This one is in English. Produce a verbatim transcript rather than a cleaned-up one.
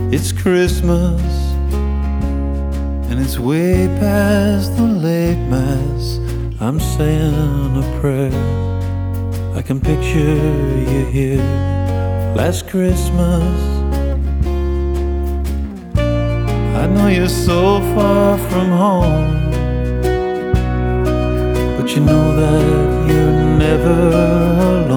It's Christmas, and it's way past the late mass. I'm saying a prayer. I can picture you here last Christmas. I know you're so far from home, but you know that you're never alone.